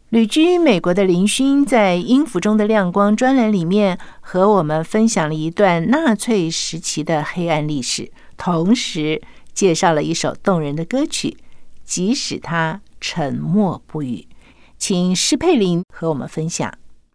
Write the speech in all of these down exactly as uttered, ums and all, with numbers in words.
旅居美国的林勋在《音符中的亮光》专栏里面和我们分享了一段纳粹时期的黑暗历史，同时介绍了一首动人的歌曲，即使他沉默不语。请施佩玲和我们分享。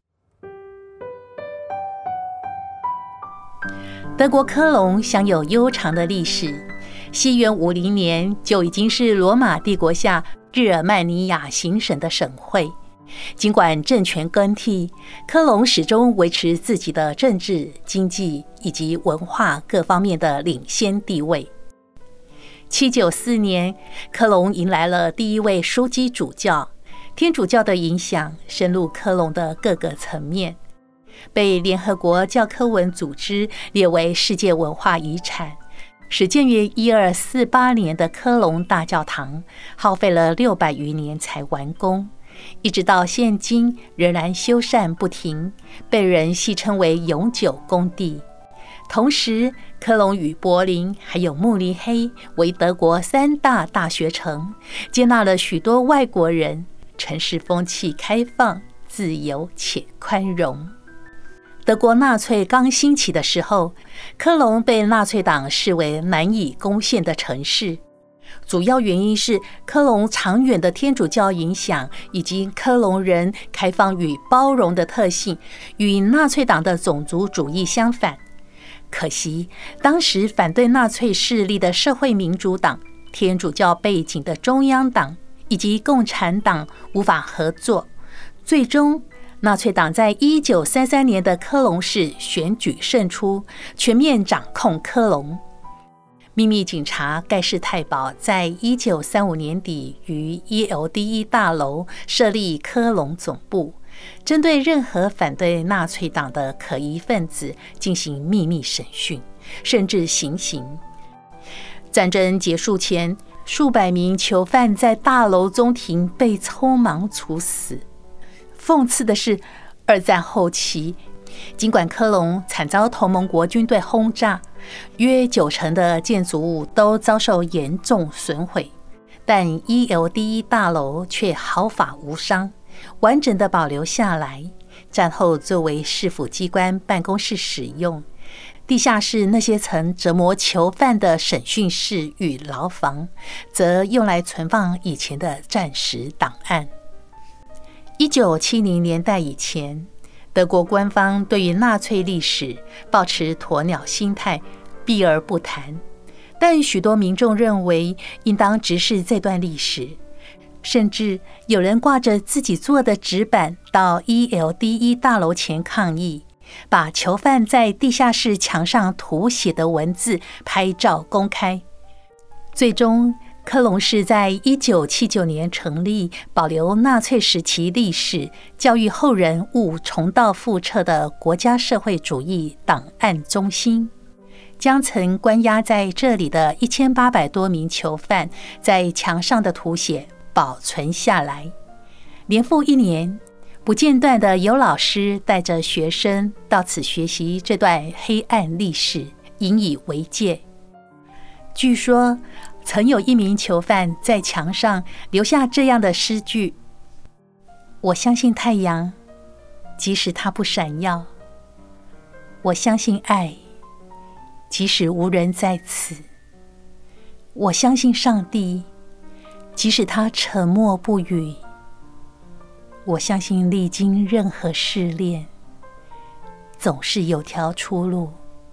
德国科隆享有悠长的历史，西元五零年就已经是罗马帝国下日耳曼尼亚行省的省会。尽管政权更替，科隆始终维持自己的政治、经济以及文化各方面的领先地位。七九四年，科隆迎来了第一位枢机主教，天主教的影响深入科隆的各个层面，被联合国教科文组织列为世界文化遗产。始建于一二四八年的科隆大教堂，耗费了六百余年才完工，一直到现今仍然修缮不停，被人戏称为永久工地。同时，科隆与柏林还有慕尼黑为德国三大大学城，接纳了许多外国人，城市风气开放、自由且宽容。德国纳粹刚兴起的时候，科隆被纳粹党视为难以攻陷的城市，主要原因是科隆长远的天主教影响，以及科隆人开放与包容的特性，与纳粹党的种族主义相反。可惜，当时反对纳粹势力的社会民主党、天主教背景的中央党以及共产党无法合作，最终纳粹党在一九三三年的科隆市选举胜出，全面掌控科隆。秘密警察盖世太保在一九三五年底于 E L D E 大楼设立科隆总部，针对任何反对纳粹党的可疑分子进行秘密审讯，甚至行刑。战争结束前，数百名囚犯在大楼中庭被匆忙处死。讽刺的是，二战后期，尽管科隆惨遭同盟国军队轰炸，约九成的建筑物都遭受严重损毁，但 E L D E 大楼却毫发无伤，完整的保留下来。战后作为市府机关办公室使用，地下室那些曾折磨囚犯的审讯室与牢房，则用来存放以前的战时档案。一九七零年代以前，德国官方对于纳粹历史抱持鸵鸟心态，避而不谈。但许多民众认为应当直视这段历史，甚至有人挂着自己做的纸板到 E L D E 大楼前抗议，把囚犯在地下室墙上涂写的文字拍照公开。最终，科隆市在一九七九年成立，保留纳粹时期历史，教育后人勿重蹈覆辙的国家社会主义档案中心，将曾关押在这里的一千八百多名囚犯在墙上的图写保存下来。年复一年，不间断的有老师带着学生到此学习这段黑暗历史，引以为戒。据说曾有一名囚犯在墙上留下这样的诗句：我相信太阳，即使它不闪耀；我相信爱，即使无人在此；我相信上帝，即使他沉默不语；我相信历经任何试炼，总是有条出路。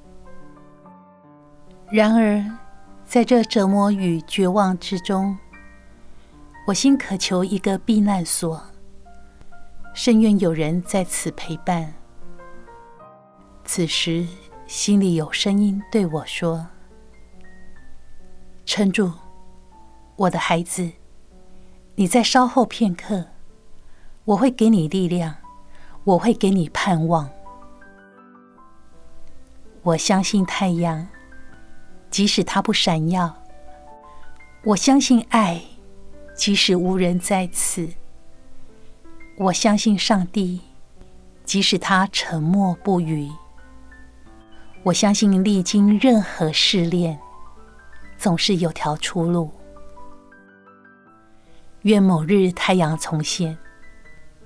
然而在这折磨与绝望之中，我心渴求一个避难所，深愿有人在此陪伴。此时心里有声音对我说：撑住，我的孩子，你再稍后片刻，我会给你力量，我会给你盼望。我相信太阳，即使它不闪耀；我相信爱，即使无人在此；我相信上帝，即使他沉默不语；我相信历经任何试炼，总是有条出路。愿某日太阳重现，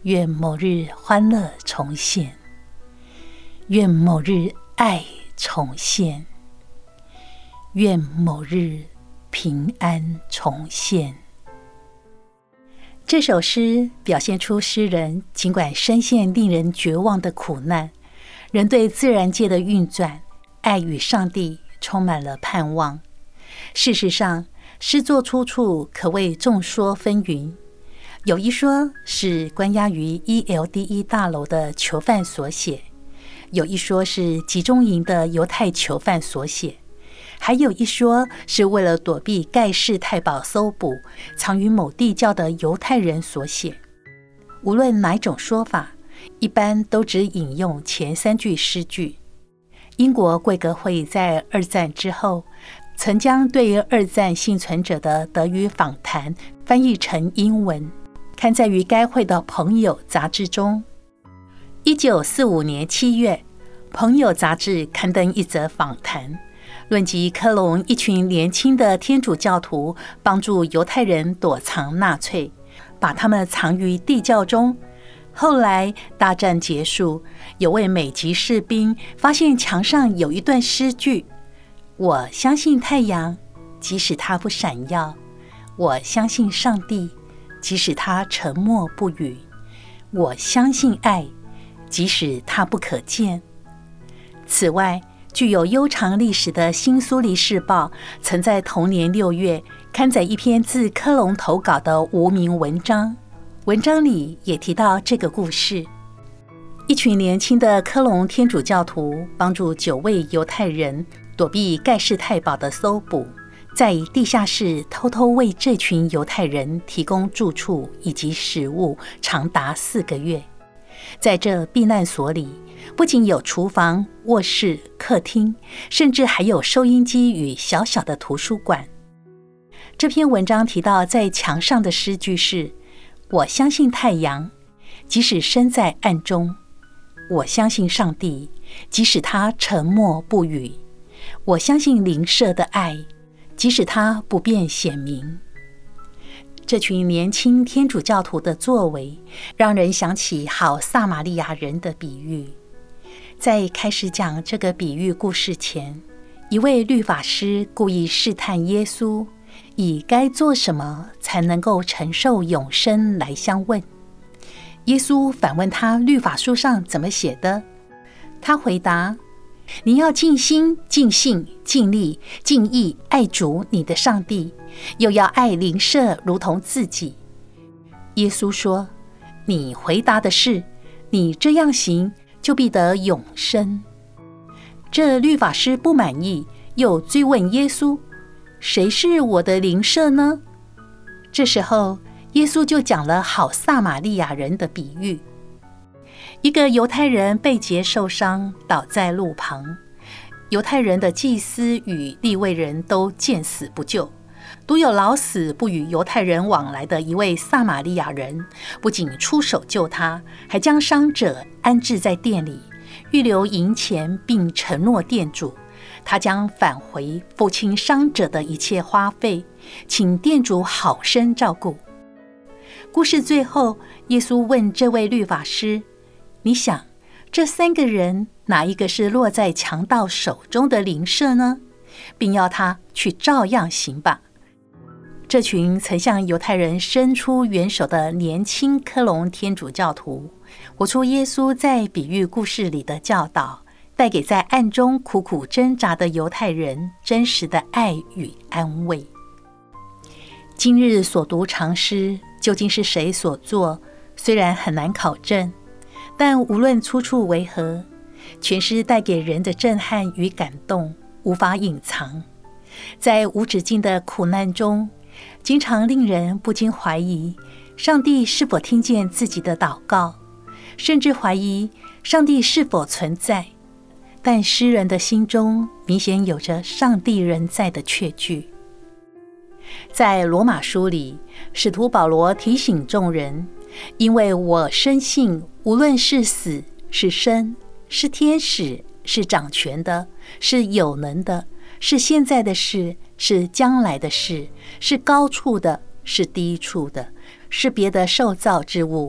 愿某日欢乐重现，愿某日爱重现，愿某日平安重现。这首诗表现出诗人尽管深陷令人绝望的苦难，仍对自然界的运转、爱与上帝充满了盼望。事实上，诗作出处可谓众说纷纭，有一说是关押于 E L D E 大楼的囚犯所写，有一说是集中营的犹太囚犯所写，还有一说是为了躲避盖世太保搜捕藏于某地窖的犹太人所写。无论哪种说法，一般都只引用前三句诗句。英国贵格会在二战之后曾将对于二战幸存者的德语访谈翻译成英文，刊载于该会的《朋友》杂志中。一九四五年七月，《朋友》杂志刊登一则访谈，论及科隆一群年轻的天主教徒帮助犹太人躲藏纳粹，把他们藏于地窖中。后来大战结束，有位美籍士兵发现墙上有一段诗句：我相信太阳，即使它不闪耀；我相信上帝，即使他沉默不语；我相信爱，即使它不可见。此外，具有悠长历史的新苏黎世报曾在同年六月刊载一篇自科隆投稿的无名文章，文章里也提到这个故事。一群年轻的科隆天主教徒帮助九位犹太人躲避盖世太保的搜捕，在地下室偷偷为这群犹太人提供住处以及食物，长达四个月。在这避难所里，不仅有厨房、卧室、客厅，甚至还有收音机与小小的图书馆。这篇文章提到在墙上的诗句是：我相信太阳，即使身在暗中；我相信上帝，即使他沉默不语；我相信灵舍的爱，即使他不便显明。这群年轻天主教徒的作为，让人想起好撒玛利亚人的比喻。在开始讲这个比喻故事前，一位律法师故意试探耶稣，以该做什么才能够承受永生来相问。耶稣反问他律法书上怎么写的，他回答：你要尽心、尽性、尽力、尽意爱主你的上帝，又要爱邻舍如同自己。耶稣说：你回答的是，你这样行就必得永生。这律法师不满意，又追问耶稣：谁是我的邻舍呢？这时候耶稣就讲了好撒玛利亚人的比喻。一个犹太人被劫受伤，倒在路旁，犹太人的祭司与利未人都见死不救，独有老死不与犹太人往来的一位撒玛利亚人，不仅出手救他，还将伤者安置在店里，预留银钱，并承诺店主，他将返回付清伤者的一切花费，请店主好生照顾。故事最后，耶稣问这位律法师：你想，这三个人哪一个是落在强盗手中的邻舍呢？并要他去照样行吧。这群曾向犹太人伸出援手的年轻科隆天主教徒，活出耶稣在比喻故事里的教导，带给在暗中苦苦挣扎的犹太人真实的爱与安慰。今日所读长诗究竟是谁所作，虽然很难考证，但无论出处为何，全诗带给人的震撼与感动无法隐藏。在无止境的苦难中，经常令人不禁怀疑上帝是否听见自己的祷告，甚至怀疑上帝是否存在。但诗人的心中明显有着上帝仍在的确据。在罗马书里，使徒保罗提醒众人：因为我深信，无论是死是生，是天使，是掌权的，是有能的，是现在的事，是将来的事，是高处的，是低处的，是别的受造之物，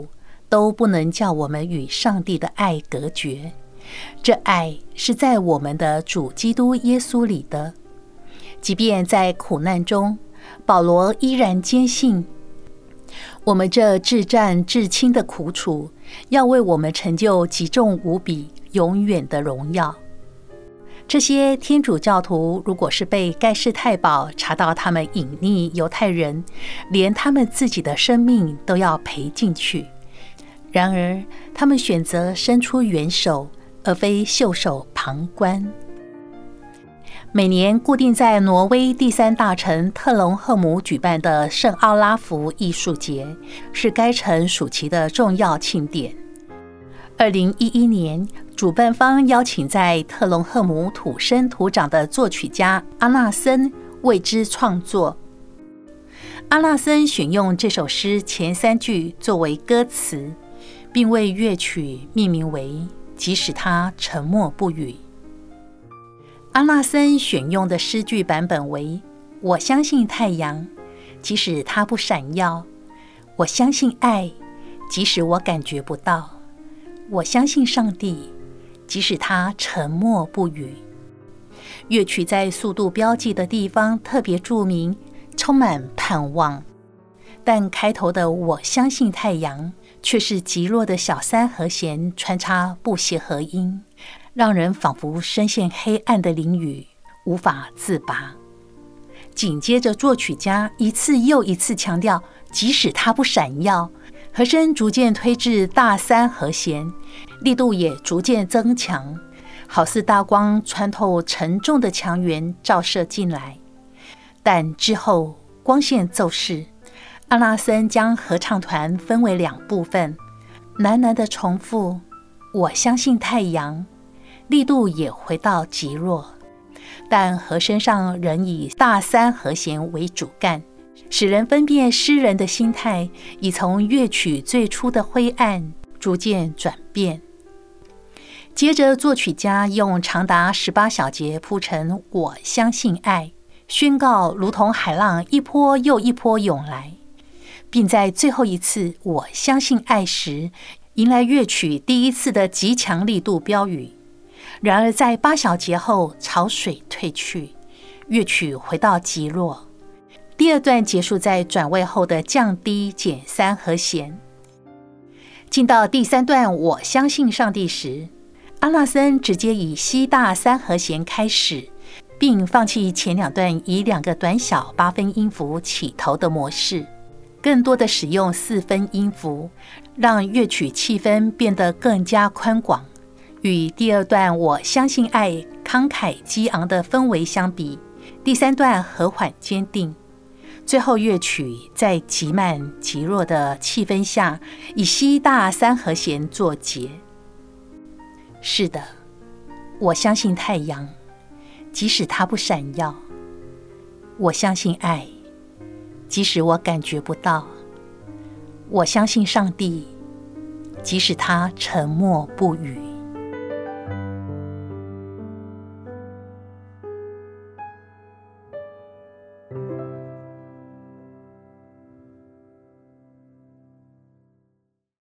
都不能叫我们与上帝的爱隔绝。这爱是在我们的主基督耶稣里的。即便在苦难中，保罗依然坚信，我们这至战至轻的苦楚，要为我们成就极重无比、永远的荣耀。这些天主教徒如果是被盖世太保查到他们隐匿犹太人，连他们自己的生命都要赔进去。然而，他们选择伸出援手，而非袖手旁观。每年固定在挪威第三大城特隆赫姆举办的圣奥拉福艺术节，是该城暑期的重要庆典。二零一一年，主办方邀请在特隆赫姆土生土长的作曲家阿纳森为之创作。阿纳森选用这首诗前三句作为歌词，并为乐曲命名为《即使他沉默不语》。阿纳森选用的诗句版本为：我相信太阳，即使它不闪耀；我相信爱，即使我感觉不到；我相信上帝，即使他沉默不语。乐曲在速度标记的地方特别注明，充满盼望。但开头的我相信太阳却是极弱的小三和弦穿插不协和音，让人仿佛深陷黑暗的囹圄，无法自拔。紧接着作曲家一次又一次强调，即使它不闪耀，和声逐渐推至大三和弦，力度也逐渐增强，好似大光穿透沉重的墙垣照射进来。但之后光线骤逝，阿纳森将合唱团分为两部分，喃喃地重复我相信太阳，力度也回到极弱，但和声上仍以大三和弦为主干，使人分辨诗人的心态已从乐曲最初的灰暗逐渐转变。接着作曲家用长达十八小节铺陈我相信爱，宣告如同海浪一波又一波涌来，并在最后一次我相信爱时迎来乐曲第一次的极强力度标语。然而在八小节后潮水退去，乐曲回到极弱。第二段结束在转位后的降低减三和弦。进到第三段我相信上帝时，阿纳森直接以西大三和弦开始，并放弃前两段以两个短小八分音符起头的模式，更多的使用四分音符，让乐曲气氛变得更加宽广。与第二段我相信爱慷慨激昂的氛围相比，第三段和缓坚定。最后乐曲在极慢极弱的气氛下，以西大三和弦作结。是的，我相信太阳，即使它不闪耀；我相信爱，即使我感觉不到；我相信上帝，即使他沉默不语。